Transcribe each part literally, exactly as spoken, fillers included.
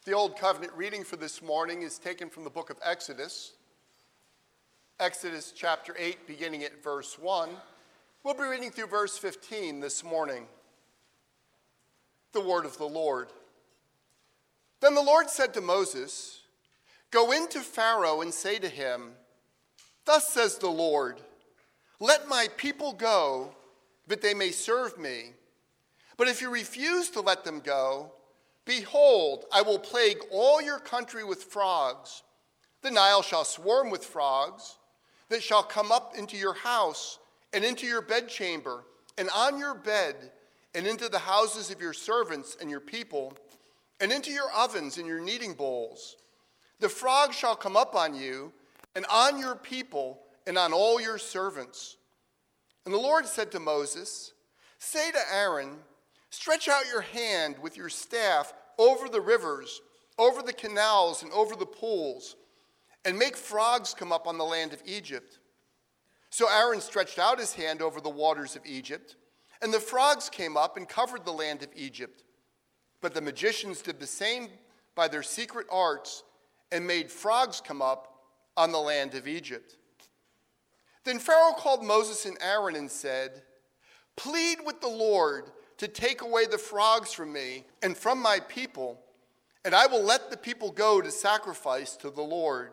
The Old Covenant reading for this morning is taken from the book of Exodus. Exodus chapter eight, beginning at verse one. We'll be reading through verse fifteen this morning. The word of the Lord. Then the Lord said to Moses, "Go in to Pharaoh and say to him, 'Thus says the Lord, let my people go, that they may serve me. But if you refuse to let them go, behold, I will plague all your country with frogs. The Nile shall swarm with frogs, that shall come up into your house and into your bedchamber, and on your bed, and into the houses of your servants and your people, and into your ovens and your kneading bowls. The frogs shall come up on you, and on your people, and on all your servants.' And the Lord said to Moses, 'Say to Aaron, stretch out your hand with your staff over the rivers, over the canals, and over the pools, and make frogs come up on the land of Egypt.' So Aaron stretched out his hand over the waters of Egypt, and the frogs came up and covered the land of Egypt. But the magicians did the same by their secret arts and made frogs come up on the land of Egypt. Then Pharaoh called Moses and Aaron and said, 'Plead with the Lord to take away the frogs from me and from my people, and I will let the people go to sacrifice to the Lord.'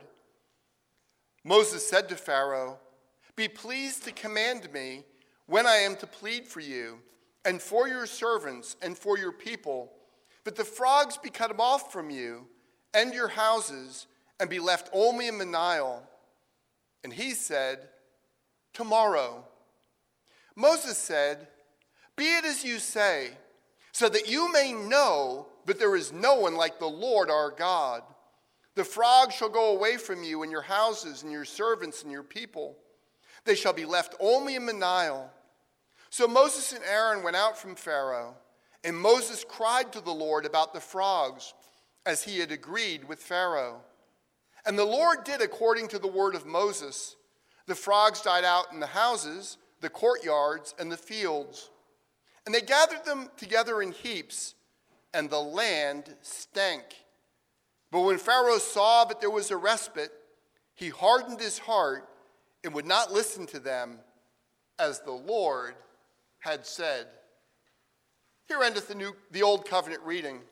Moses said to Pharaoh, 'Be pleased to command me when I am to plead for you and for your servants and for your people, that the frogs be cut off from you and your houses and be left only in the Nile.' And he said, 'Tomorrow.' Moses said, 'Be it as you say, so that you may know that there is no one like the Lord our God. The frogs shall go away from you and your houses and your servants and your people. They shall be left only in the Nile.' So Moses and Aaron went out from Pharaoh, and Moses cried to the Lord about the frogs, as he had agreed with Pharaoh. And the Lord did according to the word of Moses. The frogs died out in the houses, the courtyards, and the fields. And they gathered them together in heaps, and the land stank. But when Pharaoh saw that there was a respite, he hardened his heart and would not listen to them, as the Lord had said." Here endeth the, new, the Old Covenant reading.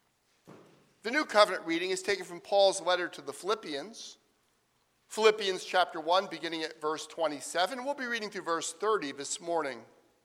The New Covenant reading is taken from Paul's letter to the Philippians. Philippians chapter one, beginning at verse twenty-seven. We'll be reading through verse thirty this morning.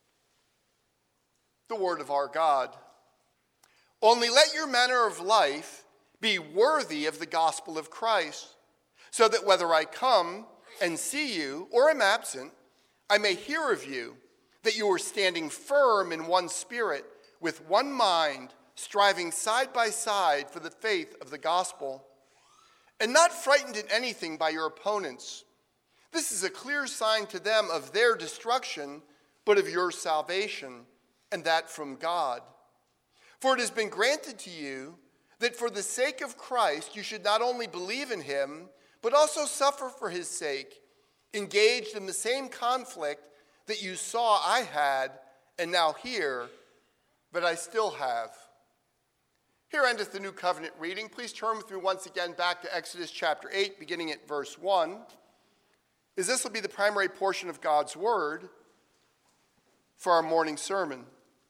The word of our God. "Only let your manner of life be worthy of the gospel of Christ, so that whether I come and see you or am absent, I may hear of you, that you are standing firm in one spirit, with one mind, striving side by side for the faith of the gospel, and not frightened in anything by your opponents. This is a clear sign to them of their destruction, but of your salvation, and that from God. For it has been granted to you that for the sake of Christ you should not only believe in him, but also suffer for his sake, engaged in the same conflict that you saw I had, and now hear that I still have." Here endeth the New Covenant reading. Please turn through once again back to Exodus chapter eight, beginning at verse one, as this will be the primary portion of God's word for our morning sermon.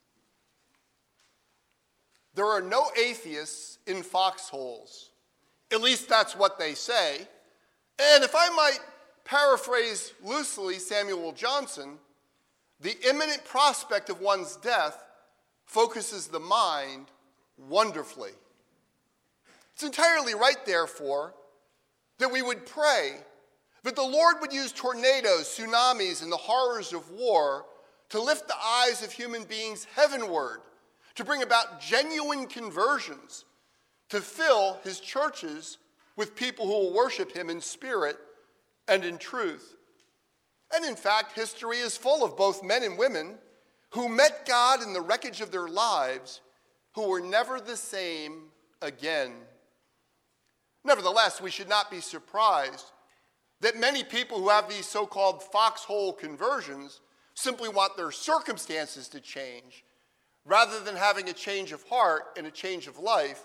There are no atheists in foxholes. At least that's what they say. And if I might paraphrase loosely Samuel Johnson, the imminent prospect of one's death focuses the mind wonderfully. It's entirely right, therefore, that we would pray that the Lord would use tornadoes, tsunamis, and the horrors of war to lift the eyes of human beings heavenward, to bring about genuine conversions, to fill his churches with people who will worship him in spirit and in truth. And in fact, history is full of both men and women who met God in the wreckage of their lives, who were never the same again. Nevertheless, we should not be surprised that many people who have these so-called foxhole conversions simply want their circumstances to change, rather than having a change of heart and a change of life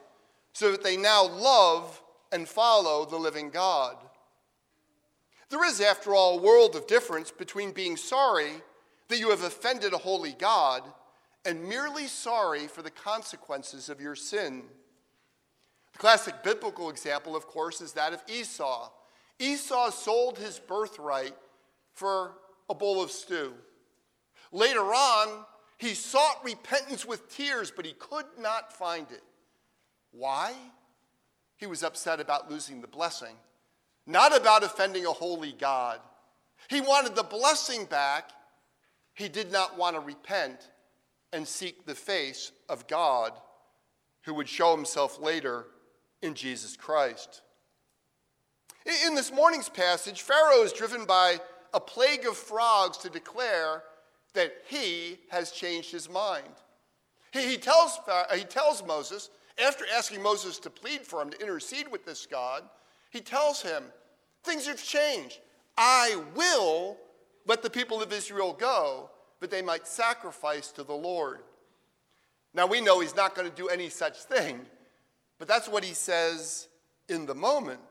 so that they now love and follow the living God. There is, after all, a world of difference between being sorry that you have offended a holy God and merely sorry for the consequences of your sin. The classic biblical example, of course, is that of Esau. Esau sold his birthright for a bowl of stew. Later on, he sought repentance with tears, but he could not find it. Why? He was upset about losing the blessing, not about offending a holy God. He wanted the blessing back. He did not want to repent and seek the face of God, who would show himself later in Jesus Christ. In this morning's passage, Pharaoh is driven by a plague of frogs to declare that he has changed his mind. He, he, tells, he tells Moses, after asking Moses to plead for him, to intercede with this God, he tells him, things have changed. I will let the people of Israel go, that they might sacrifice to the Lord. Now we know he's not going to do any such thing, but that's what he says in the moment.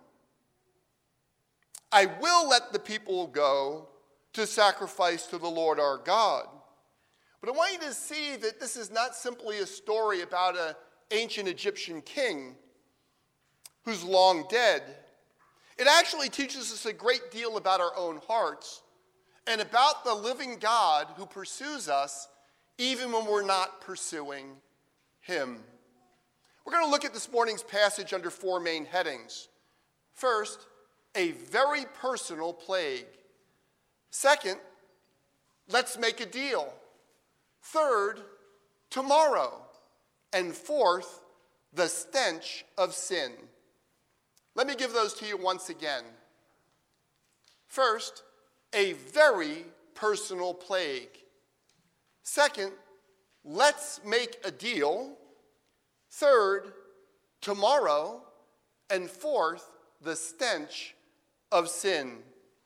I will let the people go to sacrifice to the Lord our God. But I want you to see that this is not simply a story about an ancient Egyptian king who's long dead. It actually teaches us a great deal about our own hearts and about the living God who pursues us even when we're not pursuing him. We're going to look at this morning's passage under four main headings. First, a very personal plague. Second, let's make a deal. Third, tomorrow. And fourth, the stench of sin. Let me give those to you once again. First, a very personal plague. Second, let's make a deal. Third, tomorrow. And fourth, the stench of sin.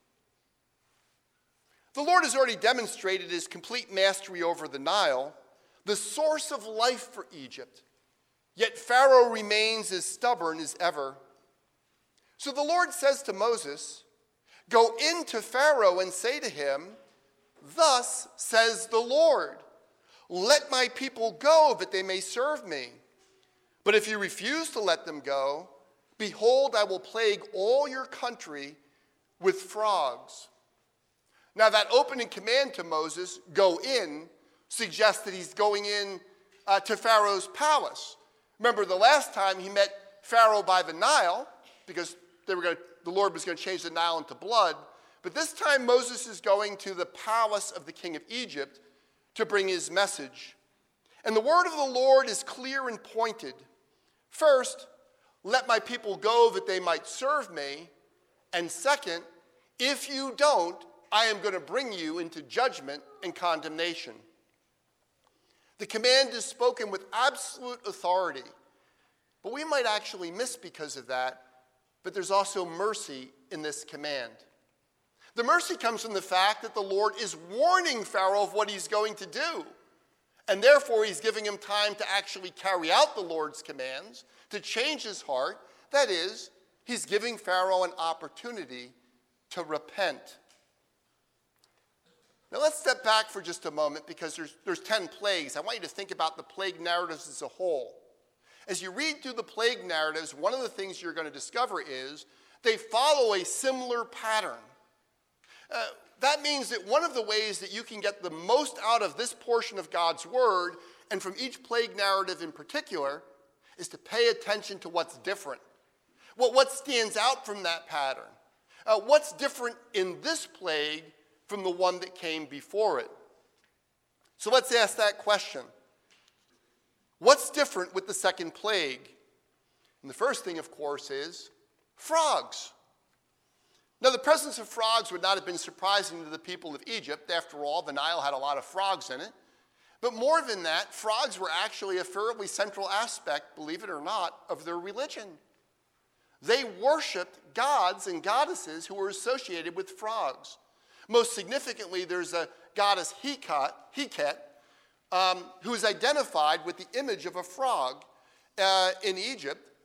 The Lord has already demonstrated his complete mastery over the Nile, the source of life for Egypt. Yet Pharaoh remains as stubborn as ever. So the Lord says to Moses, go into Pharaoh and say to him, thus says the Lord, let my people go that they may serve me. But if you refuse to let them go, behold, I will plague all your country with frogs. Now that opening command to Moses, go in, suggests that he's going in uh, to Pharaoh's palace. Remember, the last time he met Pharaoh by the Nile, because they were going to, the Lord was going to change the Nile into blood. But this time Moses is going to the palace of the king of Egypt to bring his message. And the word of the Lord is clear and pointed. First, let my people go that they might serve me. And second, if you don't, I am going to bring you into judgment and condemnation. The command is spoken with absolute authority. But we might actually miss because of that. But there's also mercy in this command. The mercy comes from the fact that the Lord is warning Pharaoh of what he's going to do. And therefore, he's giving him time to actually carry out the Lord's commands, to change his heart. That is, he's giving Pharaoh an opportunity to repent. Now let's step back for just a moment because there's, there's ten plagues. I want you to think about the plague narratives as a whole. As you read through the plague narratives, one of the things you're going to discover is they follow a similar pattern. Uh, that means that one of the ways that you can get the most out of this portion of God's word, and from each plague narrative in particular, is to pay attention to what's different. Well, what stands out from that pattern? Uh, what's different in this plague from the one that came before it? So let's ask that question. What's different with the second plague? And the first thing, of course, is frogs. Now, the presence of frogs would not have been surprising to the people of Egypt. After all, the Nile had a lot of frogs in it. But more than that, frogs were actually a fairly central aspect, believe it or not, of their religion. They worshipped gods and goddesses who were associated with frogs. Most significantly, there's a goddess Heket, Heket um, who is identified with the image of a frog uh, in Egypt.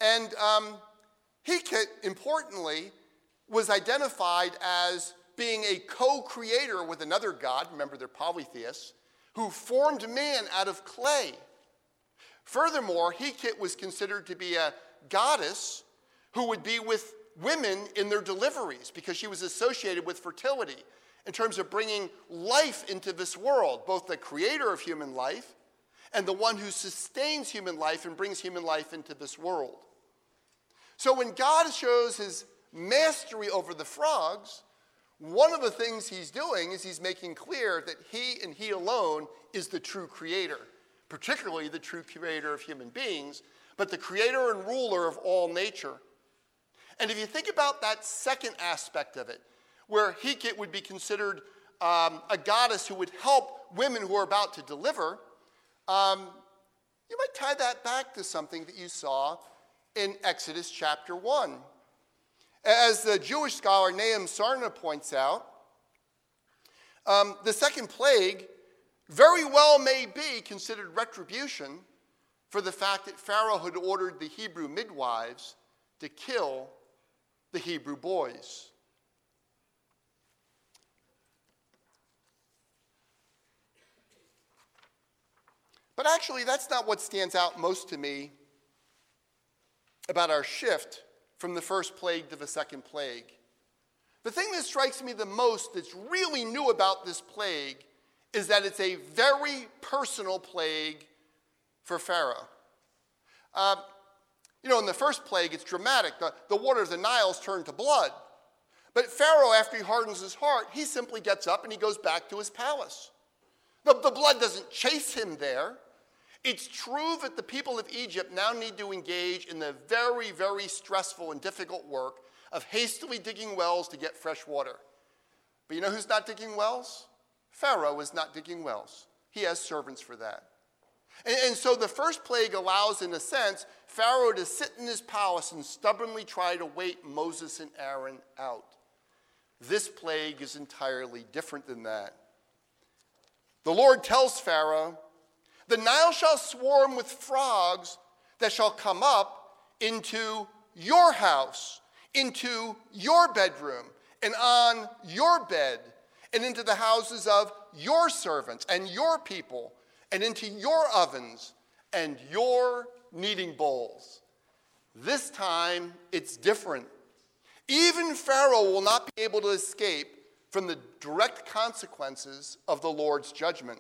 And um, Heket, importantly, was identified as being a co-creator with another god, remember they're polytheists, who formed man out of clay. Furthermore, Heket was considered to be a goddess who would be with women in their deliveries because she was associated with fertility in terms of bringing life into this world, both the creator of human life and the one who sustains human life and brings human life into this world. So when God shows his mastery over the frogs, one of the things he's doing is he's making clear that he and he alone is the true creator, particularly the true creator of human beings, but the creator and ruler of all nature. And if you think about that second aspect of it, where Heket would be considered um, a goddess who would help women who are about to deliver, um, you might tie that back to something that you saw in Exodus chapter one. As the Jewish scholar Nahum Sarna points out, um, the second plague very well may be considered retribution for the fact that Pharaoh had ordered the Hebrew midwives to kill the Hebrew boys. But actually, that's not what stands out most to me about our shift from the first plague to the second plague. The thing that strikes me the most that's really new about this plague is that it's a very personal plague for Pharaoh. Uh, you know, in the first plague, it's dramatic. The, the water of the Nile's turned to blood. But Pharaoh, after he hardens his heart, he simply gets up and he goes back to his palace. The, the blood doesn't chase him there. It's true that the people of Egypt now need to engage in the very, very stressful and difficult work of hastily digging wells to get fresh water. But you know who's not digging wells? Pharaoh is not digging wells. He has servants for that. And, and so the first plague allows, in a sense, Pharaoh to sit in his palace and stubbornly try to wait Moses and Aaron out. This plague is entirely different than that. The Lord tells Pharaoh, "The Nile shall swarm with frogs that shall come up into your house, into your bedroom, and on your bed, and into the houses of your servants and your people, and into your ovens and your kneading bowls." This time, it's different. Even Pharaoh will not be able to escape from the direct consequences of the Lord's judgment.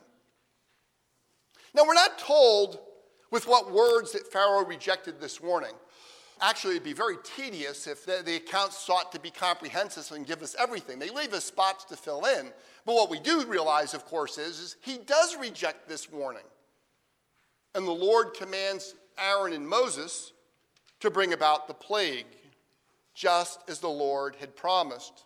Now, we're not told with what words that Pharaoh rejected this warning. Actually, it'd be very tedious if the, the accounts sought to be comprehensive and give us everything. They leave us spots to fill in. But what we do realize, of course, is, is he does reject this warning. And the Lord commands Aaron and Moses to bring about the plague, just as the Lord had promised.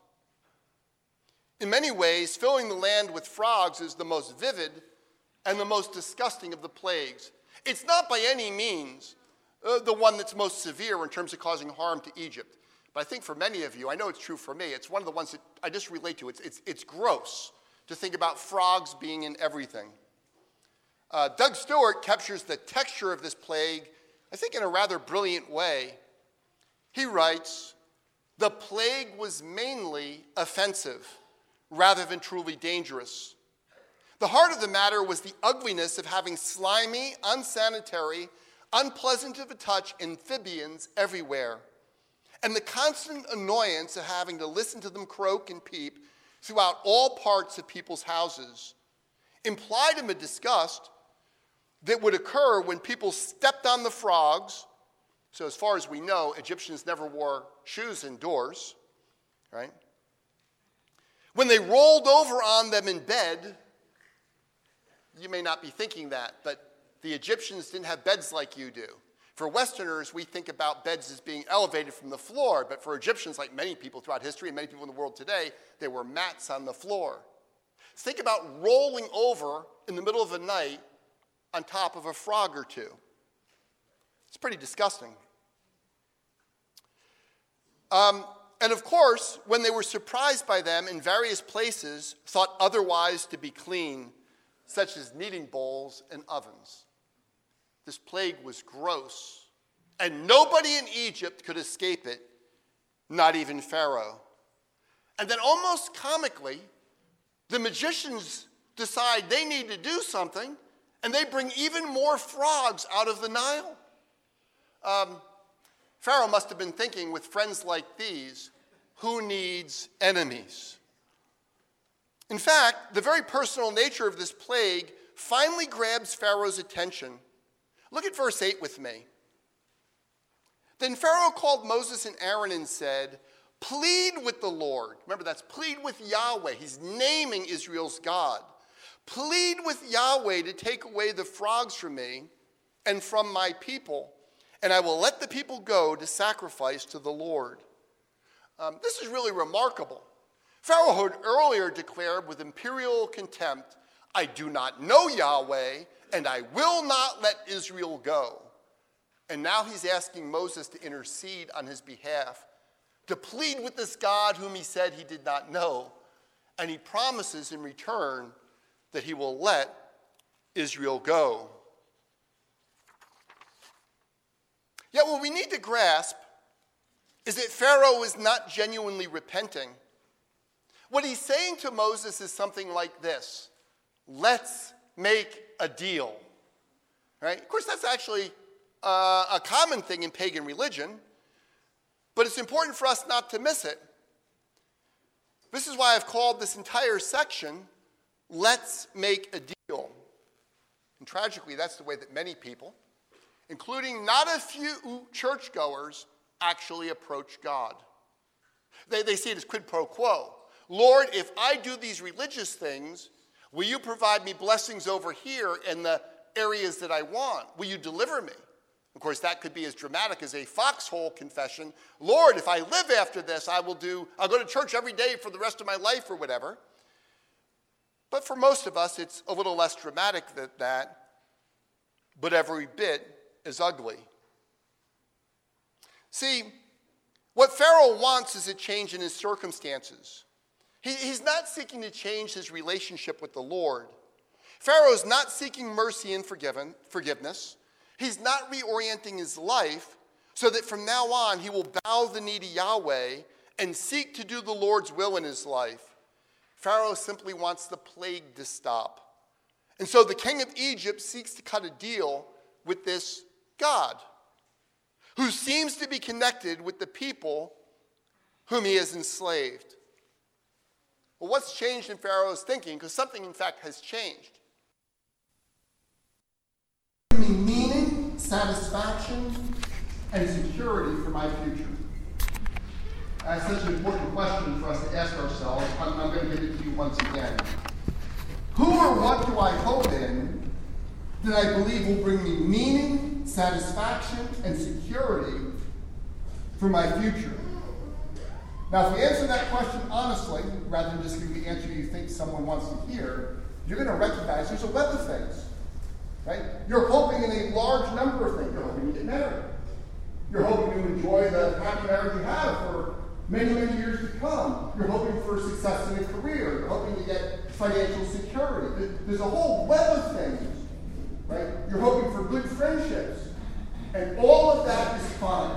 In many ways, filling the land with frogs is the most vivid and the most disgusting of the plagues. It's not by any means uh, the one that's most severe in terms of causing harm to Egypt. But I think for many of you, I know it's true for me, it's one of the ones that I just relate to. It's, it's, it's gross to think about frogs being in everything. Uh, Doug Stewart captures the texture of this plague, I think, in a rather brilliant way. He writes, "The plague was mainly offensive rather than truly dangerous. The heart of the matter was the ugliness of having slimy, unsanitary, unpleasant to the touch amphibians everywhere, and the constant annoyance of having to listen to them croak and peep throughout all parts of people's houses. Implied in the disgust that would occur when people stepped on the frogs." So as far as we know, Egyptians never wore shoes indoors, right? "When they rolled over on them in bed," you may not be thinking that, but the Egyptians didn't have beds like you do. For Westerners, we think about beds as being elevated from the floor, but for Egyptians, like many people throughout history and many people in the world today, there were mats on the floor. Think about rolling over in the middle of the night on top of a frog or two. It's pretty disgusting. Um, and of course, when they were surprised by them in various places, thought otherwise to be clean, such as kneading bowls and ovens. This plague was gross and nobody in Egypt could escape it, not even Pharaoh. And then almost comically, the magicians decide they need to do something, and they bring even more frogs out of the Nile. Um, Pharaoh must have been thinking, with friends like these, who needs enemies? In fact, the very personal nature of this plague finally grabs Pharaoh's attention. Look at verse eight with me. Then Pharaoh called Moses and Aaron and said, plead with the Lord. Remember, that's plead with Yahweh. He's naming Israel's God. Plead with Yahweh to take away the frogs from me and from my people, and I will let the people go to sacrifice to the Lord. Um, this is really remarkable. Pharaoh had earlier declared with imperial contempt, I do not know Yahweh, and I will not let Israel go. And now he's asking Moses to intercede on his behalf, to plead with this God whom he said he did not know. And he promises in return that he will let Israel go. Yet what we need to grasp is that Pharaoh is not genuinely repenting. What he's saying to Moses is something like this: let's make a deal. Right? Of course, that's actually uh, a common thing in pagan religion, but it's important for us not to miss it. This is why I've called this entire section, Let's Make a Deal. And tragically, that's the way that many people, including not a few churchgoers, actually approach God. They, they see it as quid pro quo. Lord, if I do these religious things, will you provide me blessings over here in the areas that I want? Will you deliver me? Of course, that could be as dramatic as a foxhole confession. Lord, if I live after this, I will do, I'll go to church every day for the rest of my life or whatever. But for most of us, it's a little less dramatic than that, but every bit as ugly. See, what Pharaoh wants is a change in his circumstances. He, he's not seeking to change his relationship with the Lord. Pharaoh's not seeking mercy and forgiven, forgiveness. He's not reorienting his life so that from now on he will bow the knee to Yahweh and seek to do the Lord's will in his life. Pharaoh simply wants the plague to stop. And so the king of Egypt seeks to cut a deal with this God who seems to be connected with the people whom he has enslaved. Well, what's changed in Pharaoh's thinking? Because something, in fact, has changed. Meaning, satisfaction, and security for my future. That's such an important question for us to ask ourselves. I'm, I'm going to give it to you once again. Who or what do I hope in that I believe will bring me meaning, satisfaction, and security for my future? Now, if we answer that question honestly, rather than just giving the answer you think someone wants to hear, you're going to recognize there's a web of things. Right? You're hoping in a large number of things. You're hoping to get married. You're hoping to enjoy the happy marriage you have for many, many years to come. You're hoping for success in a career. You're hoping to get financial security. There's a whole web of things. Right? You're hoping for good friendships. And all of that is fine,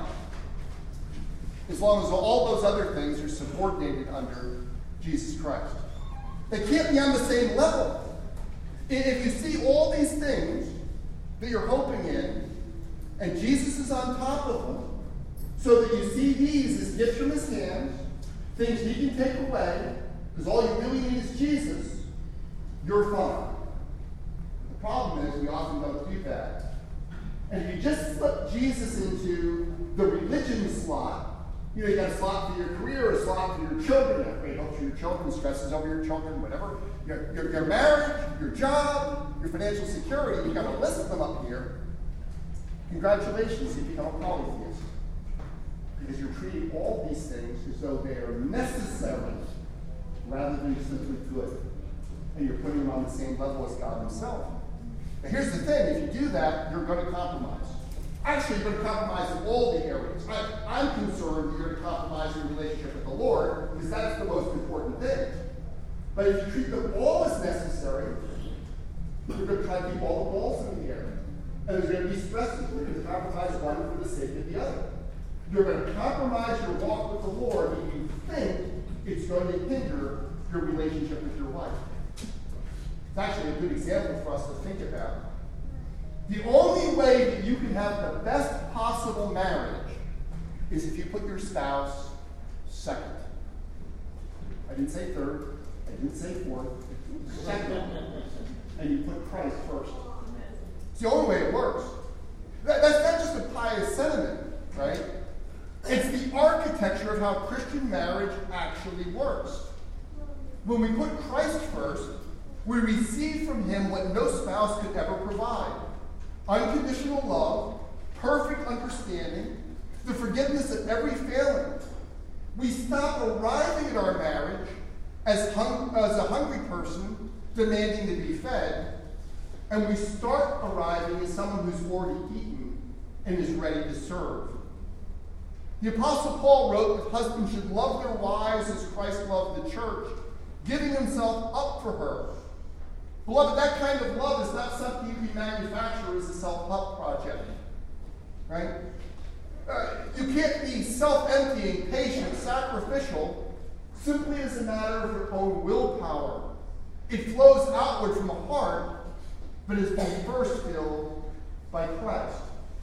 as long as all those other things are subordinated under Jesus Christ. They can't be on the same level. If you see all these things that you're hoping in, and Jesus is on top of them, so that you see these as gifts from his hands, things he can take away, because all you really need is Jesus, you're fine. The problem is we often don't do that. And if you just slip Jesus into the religion slot, you know, you got a slot for your career, a slot for your children. You have great hopes for your children, stresses over your children, whatever. Your, your, your marriage, your job, your financial security, you've got a list of them up here. Congratulations, you become a polytheist. Because you're treating all these things as though they are necessary rather than simply good. And you're putting them on the same level as God himself. Now here's the thing, if you do that, you're going to compromise. Actually, you're going to compromise in all the areas. I, I'm concerned that you're going to compromise your relationship with the Lord, because that's the most important thing. But if you treat them all as necessary, you're going to try to keep all the balls in the air. And there's going to be stresses. You're going to compromise one for the sake of the other. You're going to compromise your walk with the Lord if you think it's going to hinder your relationship with your wife. It's actually a good example for us to think about. The only way that you can have the best possible marriage is if you put your spouse second. I didn't say third. I didn't say fourth. Second. And you put Christ first. It's the only way it works. That, that's not just a pious sentiment, right? It's the architecture of how Christian marriage actually works. When we put Christ first, we receive from him what no spouse could ever provide. Unconditional love, perfect understanding, the forgiveness of every failing. We stop arriving at our marriage as, hung, as a hungry person demanding to be fed, and we start arriving as someone who's already eaten and is ready to serve. The Apostle Paul wrote that husbands should love their wives as Christ loved the church, giving himself up for her. Beloved, that kind of love is not something you can manufacture as a self-help project, right? Uh, you can't be self-emptying, patient, sacrificial, simply as a matter of your own willpower. It flows outward from a heart, but is being first filled by Christ.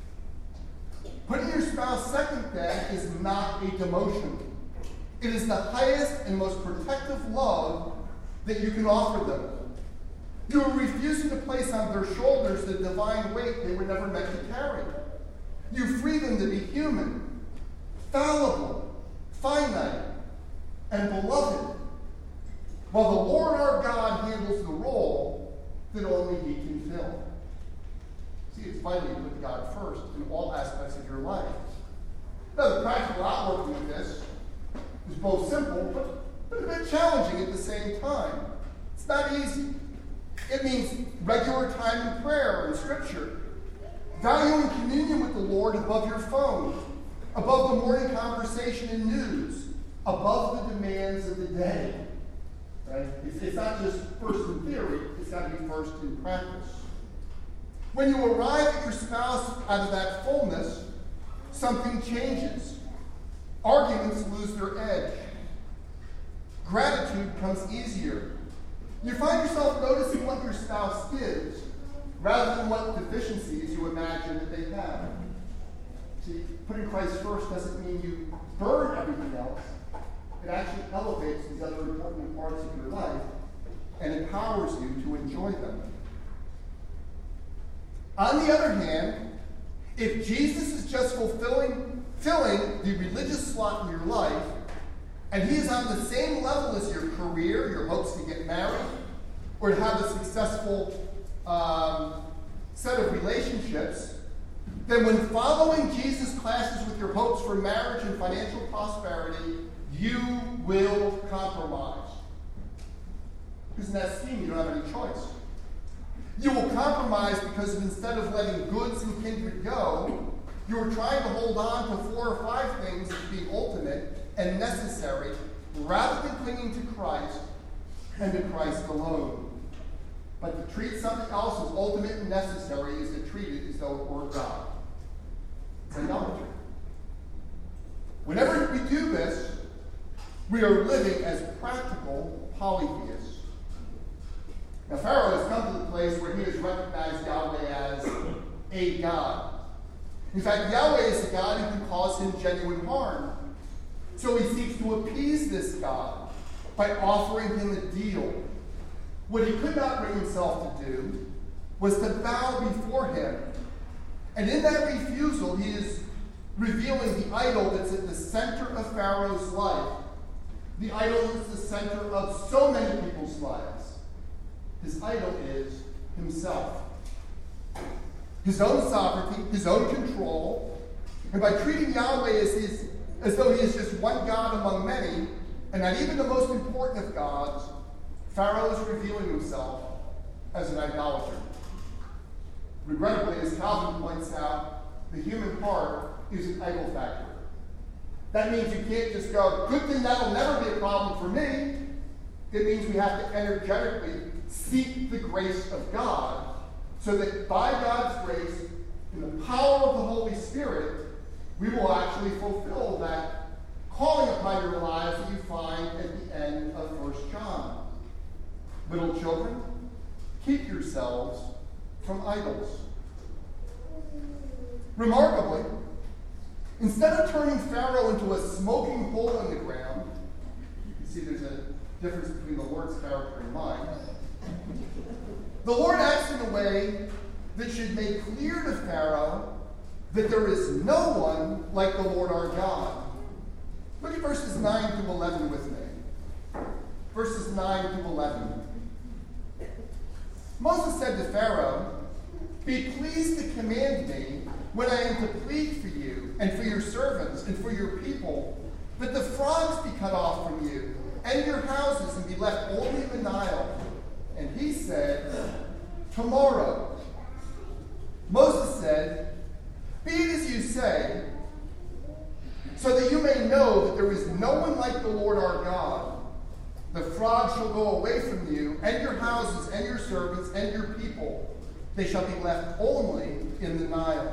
Putting your spouse second, then, is not a demotion. It is the highest and most protective love that you can offer them. You are refusing to place on their shoulders the divine weight they were never meant to carry. You free them to be human, fallible, finite, and beloved, while the Lord our God handles the role that only he can fill. See, it's vital you put God first in all aspects of your life. Now, the practical outworking of this is both simple, but, but a bit challenging at the same time. It's not easy. It means regular time in prayer and scripture, valuing communion with the Lord above your phone, above the morning conversation and news, above the demands of the day. Right? It's, it's not just first in theory, it's got to be first in practice. When you arrive at your spouse out of that fullness, something changes. Arguments lose their edge. Gratitude comes easier. You find yourself noticing what your spouse gives rather than what deficiencies you imagine that they have. See, putting Christ first doesn't mean you burn everything else. It actually elevates these other important parts of your life and empowers you to enjoy them. On the other hand, if Jesus is just fulfilling filling the religious slot in your life, and he is on the same level as your career, your hopes to get married, or to have a successful um, set of relationships, then when following Jesus clashes with your hopes for marriage and financial prosperity, you will compromise. Because in that scheme, you don't have any choice. You will compromise because of, instead of letting goods and kindred go, you are trying to hold on to four or five things as being ultimate and necessary, rather than clinging to Christ and to Christ alone. But to treat something else as ultimate and necessary is to treat it as though it were God. It's idolatry. Whenever we do this, we are living as practical polytheists. Now, Pharaoh has come to the place where he has recognized Yahweh as a God. In fact, Yahweh is a God who can cause him genuine harm. So he seeks to appease this God by offering him a deal. What he could not bring himself to do was to bow before him. And in that refusal, he is revealing the idol that's at the center of Pharaoh's life. The idol that's the center of so many people's lives. His idol is himself. His own sovereignty, his own control. And by treating Yahweh as, his, as though he is just one God among many, and not even the most important of gods, Pharaoh is revealing himself as an idolater. Regrettably, as Calvin points out, the human heart is an idol factory. That means you can't just go, good thing that'll never be a problem for me. It means we have to energetically seek the grace of God so that by God's grace, in the power of the Holy Spirit, we will actually fulfill that calling upon your lives that you find at the end of First John. Little children, keep yourselves from idols. Remarkably, instead of turning Pharaoh into a smoking hole in the ground, you can see there's a difference between the Lord's character and mine, the Lord acts in a way that should make clear to Pharaoh that there is no one like the Lord our God. Look at verses nine through eleven with me. Verses nine through eleven. Moses said to Pharaoh, "Be pleased to command me when I am to plead for you and for your servants and for your people, that the frogs be cut off from you and your houses and be left only in the Nile." And he said, "Tomorrow." Moses said, "Be it as you say, so that you may know that there is no one like the Lord our God. The frogs shall go away from you, and your houses, and your servants, and your people. They shall be left only in the Nile."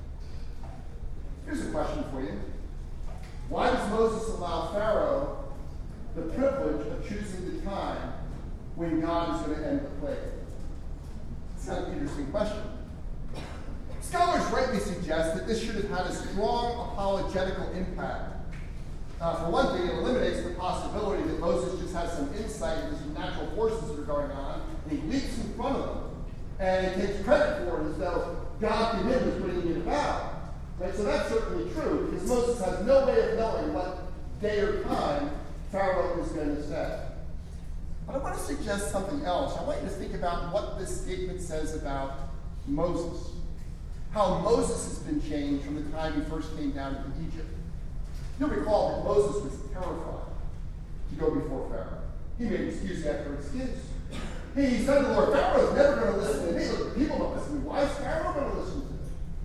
Here's a question for you. Why does Moses allow Pharaoh the privilege of choosing the time when God is going to end the plague? It's kind of an interesting question. Scholars rightly suggest that this should have had a strong apologetical impact. Uh, for one thing, it eliminates the possibility that Moses just has some insight into some natural forces that are going on, and he leaps in front of them, and he takes credit for it as though God to him is bringing it about. Right? So that's certainly true, because Moses has no way of knowing what day or time Pharaoh is going to say. But I want to suggest something else. I want you to think about what this statement says about Moses. How Moses has been changed from the time he first came down to Egypt. You'll recall that Moses was terrified to go before Pharaoh. He made excuse after excuse. He said to the Lord, "Pharaoh's never going to listen to me. Look, the people don't listen to me. Why is Pharaoh going to listen to me?"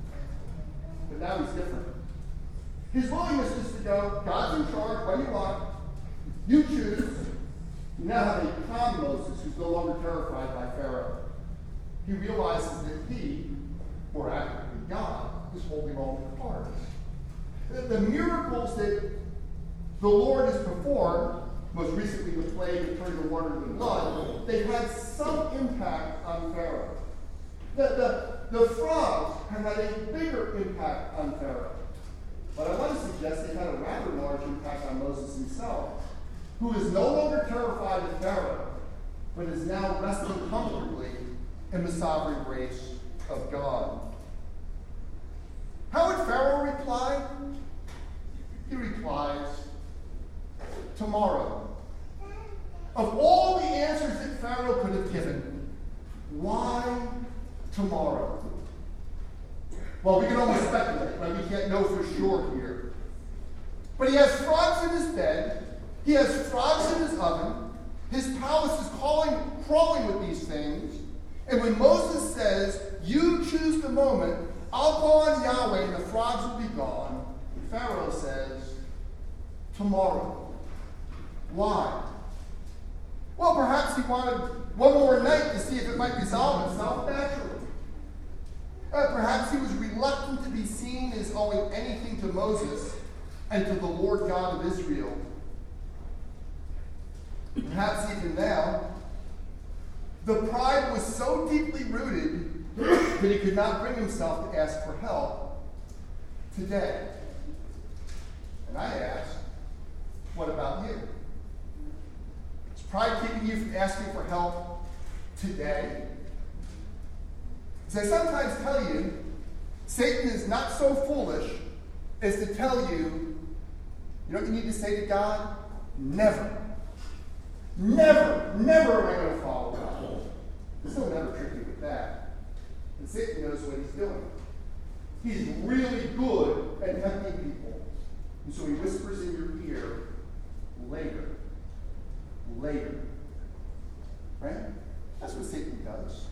But now he's different. His willingness is to go, God's in charge, what do you want? You choose. You now have a calm Moses who's no longer terrified by Pharaoh. He realizes that he, or accurately God, is holding all the cards. The, the miracles that the Lord has performed, most recently the plague of turning the water into blood, they've had some impact on Pharaoh. The, the, the frogs have had a bigger impact on Pharaoh. But I want to suggest they've had a rather large impact on Moses himself, who is no longer terrified of Pharaoh, but is now resting comfortably in the sovereign grace of God. How would Pharaoh reply? He replies, "Tomorrow." Of all the answers that Pharaoh could have given, why tomorrow? Well, we can only speculate, right? We can't know for sure here. But he has frogs in his bed. He has frogs in his oven. His palace is calling, crawling with these things. And when Moses says, "You choose the moment, I'll call on Yahweh and the frogs will be gone," Pharaoh says, "Tomorrow." Why? Well, perhaps he wanted one more night to see if it might resolve itself naturally. Uh, perhaps he was reluctant to be seen as owing anything to Moses and to the Lord God of Israel. Perhaps even now, the pride was so deeply rooted that he could not bring himself to ask for help today. And I ask, what about you? Is pride keeping you from asking for help today? As I sometimes tell you, Satan is not so foolish as to tell you, you know what you need to say to God? Never. Never, never am I going to follow God. There's no never trick you with that. And Satan knows what he's doing. He's really good at tempting people. And so he whispers in your ear, later, later. Right? That's what Satan does.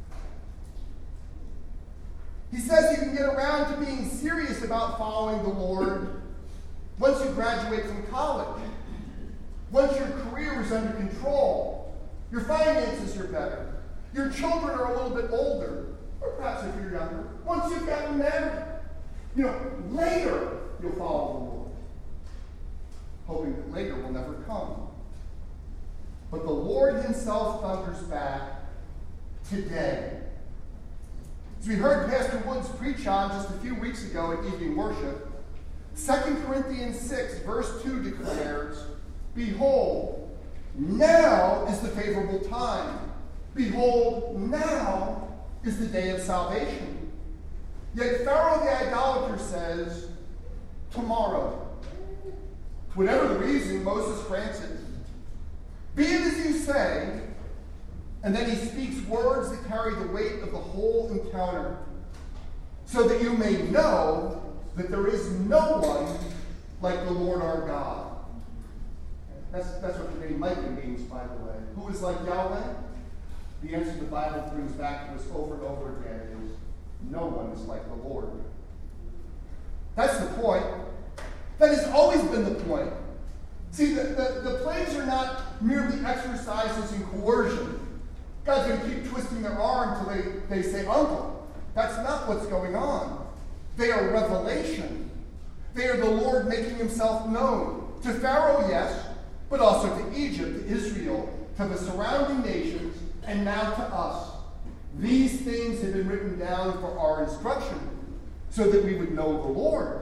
He says you can get around to being serious about following the Lord once you graduate from college, once your career is under control, your finances are better, your children are a little bit older, Or perhaps if you're younger, once you've gotten married. You know, later you'll follow the Lord. Hoping that later will never come. But the Lord himself thunders back today. As we heard Pastor Woods preach on just a few weeks ago at evening worship, Second Corinthians six, verse two declares, behold, now is the favorable time. Behold, now is the day of salvation. Yet Pharaoh the idolater says, tomorrow. Whatever the reason, Moses grants it. Be it as you say, and then he speaks words that carry the weight of the whole encounter, so that you may know that there is no one like the Lord our God. That's, that's what the name Micah means, by the way. Who is like Yahweh? The answer the Bible brings back to us over and over again is, no one is like the Lord. That's the point. That has always been the point. See, the, the, the plagues are not merely exercises in coercion. God's going to keep twisting their arm until they, they say, uncle. That's not what's going on. They are revelation. They are the Lord making himself known. To Pharaoh, yes, but also to Egypt, to Israel, to the surrounding nations, and now to us. These things have been written down for our instruction, so that we would know the Lord.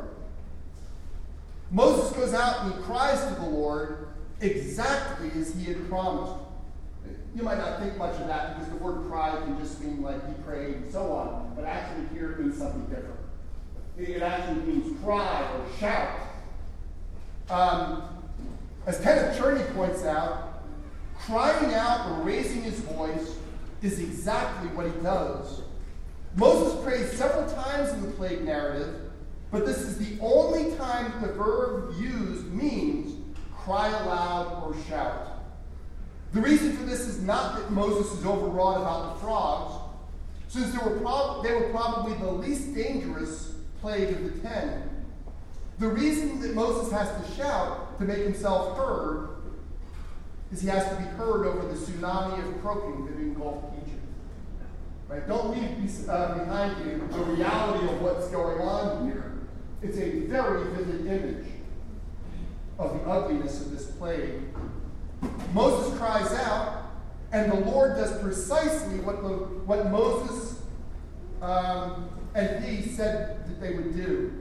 Moses goes out and he cries to the Lord exactly as he had promised. You might not think much of that because the word cry can just mean like he prayed and so on, but actually here it means something different. It actually means cry or shout. Um, as Kenneth Cherney points out, crying out or raising his voice is exactly what he does. Moses prays several times in the plague narrative, but this is the only time the verb used means cry aloud or shout. The reason for this is not that Moses is overwrought about the frogs, since they were, prob- they were probably the least dangerous plague of the ten. The reason that Moses has to shout to make himself heard is he has to be heard over the tsunami of croaking that engulfed Egypt. Right? Don't leave uh, behind you the reality of what's going on here. It's a very vivid image of the ugliness of this plague. Moses cries out, and the Lord does precisely what, the, what Moses um, and he said that they would do.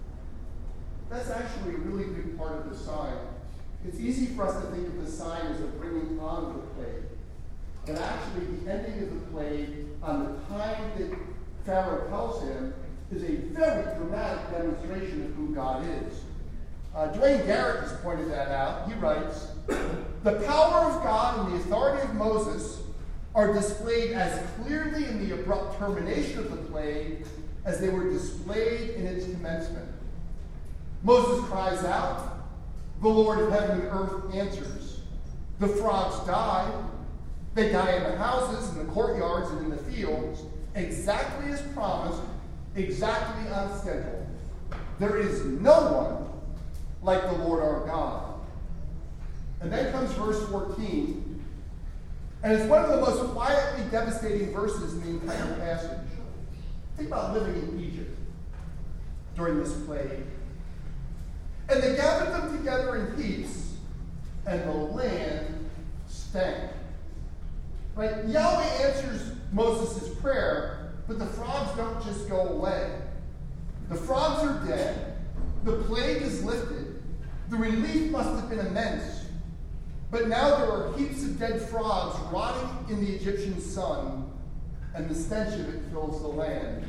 That's actually a really big part of the sign. It's easy for us to think of the sign as a bringing on of the plague. But actually, the ending of the plague on the time that Pharaoh tells him is a very dramatic demonstration of who God is. Uh, Dwayne Garrett has pointed that out. He writes, the power of God and the authority of Moses are displayed as clearly in the abrupt termination of the plague as they were displayed in its commencement. Moses cries out, the Lord of heaven and earth answers. The frogs die. They die in the houses, in the courtyards, and in the fields, exactly as promised, exactly on schedule. There is no one like the Lord our God. And then comes verse fourteen, and it's one of the most quietly devastating verses in the entire passage. Think about living in Egypt during this plague. And they gathered them together in heaps, and the land stank. Right? Yahweh answers Moses' prayer, but the frogs don't just go away. The frogs are dead. The plague is lifted. The relief must have been immense. But now there are heaps of dead frogs rotting in the Egyptian sun, and the stench of it fills the land.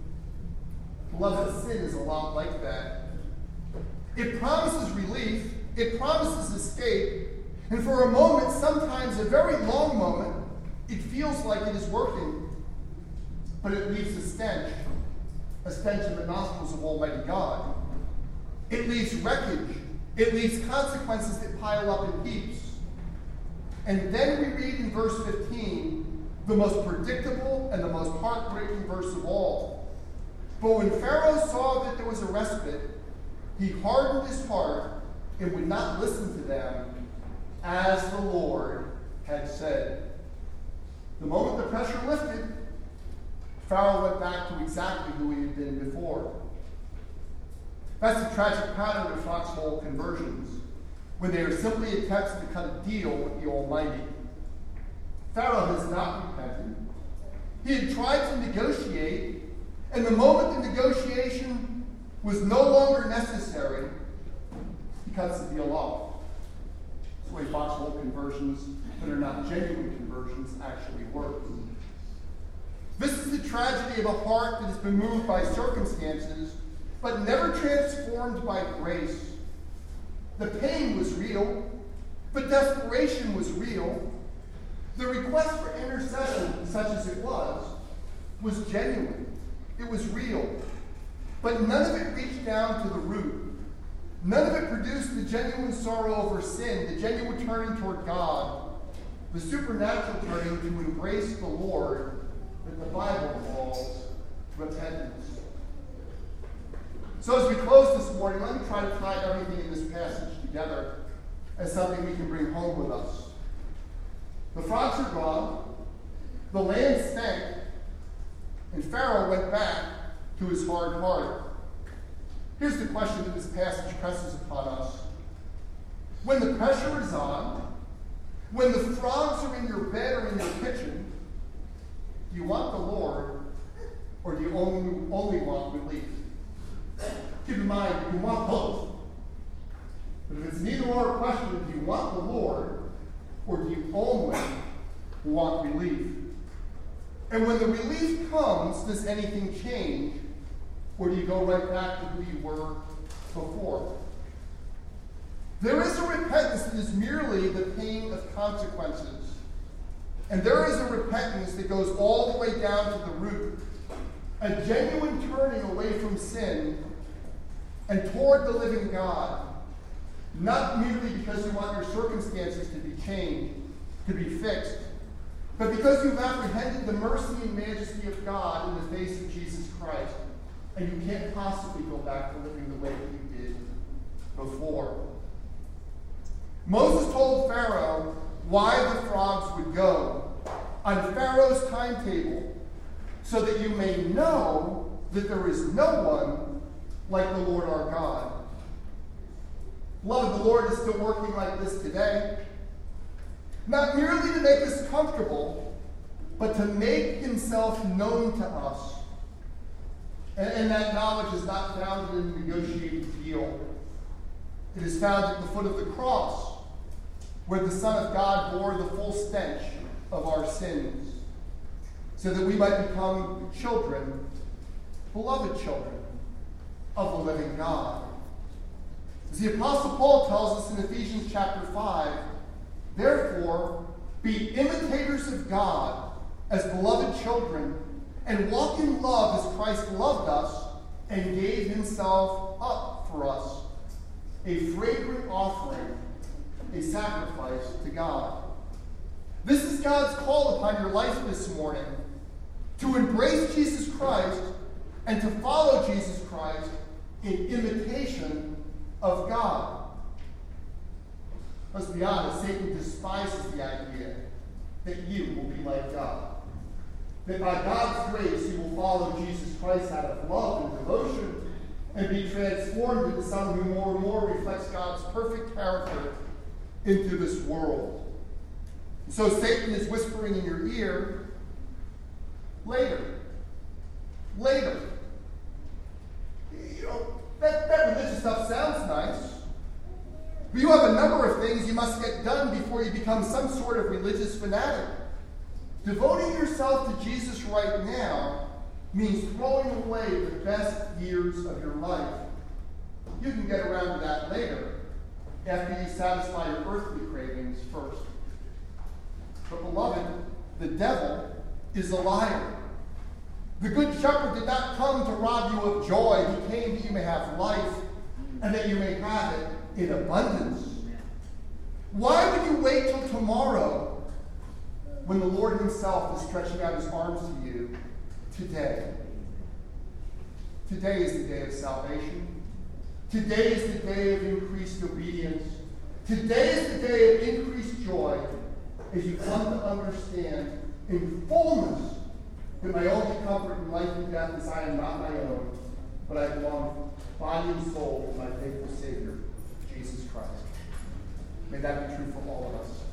Beloved, sin is a lot like that. It promises relief, it promises escape, and for a moment, sometimes a very long moment, it feels like it is working, but it leaves a stench, a stench in the nostrils of Almighty God. It leaves wreckage, it leaves consequences that pile up in heaps. And then we read in verse fifteen, the most predictable and the most heartbreaking verse of all. But when Pharaoh saw that there was a respite, he hardened his heart and would not listen to them, as the Lord had said. The moment the pressure lifted, Pharaoh went back to exactly who he had been before. That's the tragic pattern of foxhole conversions, when they are simply attempts to cut a deal with the Almighty. Pharaoh has not repented. He had tried to negotiate, and the moment the negotiation was no longer necessary, he cuts the deal off. That's the way foxhole conversions that are not genuine conversions actually work. This is the tragedy of a heart that has been moved by circumstances, but never transformed by grace. The pain was real. The desperation was real. The request for intercession, such as it was, was genuine. It was real. But none of it reached down to the root. None of it produced the genuine sorrow over sin, the genuine turning toward God, the supernatural turning to embrace the Lord that the Bible calls repentance. So as we close this morning, let me try to tie everything in this passage together as something we can bring home with us. The frogs are gone, the land stank, and Pharaoh went back to his hard heart. Here's the question that this passage presses upon us. When the pressure is on, when the frogs are in your bed or in your kitchen, do you want the Lord, or do you only, only want relief? Keep in mind, you want both. But if it's neither or question, do you want the Lord, or do you only want relief? And when the relief comes, does anything change, or do you go right back to who you were before? There is a repentance that is merely the pain of consequences. And there is a repentance that goes all the way down to the root. A genuine turning away from sin and toward the living God. Not merely because you want your circumstances to be changed, to be fixed, but because you've apprehended the mercy and majesty of God in the face of Jesus Christ. And you can't possibly go back to living the way that you did before. Moses told Pharaoh why the frogs would go on Pharaoh's timetable, so that you may know that there is no one like the Lord our God. Beloved, the Lord is still working like this today. Not merely to make us comfortable, but to make himself known to us. And, and that knowledge is not found in a negotiated deal. It is found at the foot of the cross, where the Son of God bore the full stench of our sins, so that we might become children, beloved children, of the living God. As the Apostle Paul tells us in Ephesians chapter five, therefore, be imitators of God as beloved children, and walk in love as Christ loved us and gave himself up for us, a fragrant offering, a sacrifice to God. This is God's call upon your life this morning, to embrace Jesus Christ and to follow Jesus Christ in imitation of God. Let's be honest, Satan despises the idea that you will be like God. That by God's grace you will follow Jesus Christ out of love and devotion and be transformed into someone who more and more reflects God's perfect character into this world. So Satan is whispering in your ear, later, later. You know, that, that religious stuff sounds nice. But you have a number of things you must get done before you become some sort of religious fanatic. Devoting yourself to Jesus right now means throwing away the best years of your life. You can get around to that later, after you satisfy your earthly cravings first. But beloved, the devil is a liar. The good shepherd did not come to rob you of joy. He came that you may have life, and that you may have it in abundance. Why would you wait till tomorrow when the Lord himself is stretching out his arms to you today? Today is the day of salvation. Today is the day of increased obedience. Today is the day of increased joy as you come to understand in fullness that my only comfort in life and death is I am not my own, but I belong body and soul to my faithful Savior, Jesus Christ. May that be true for all of us.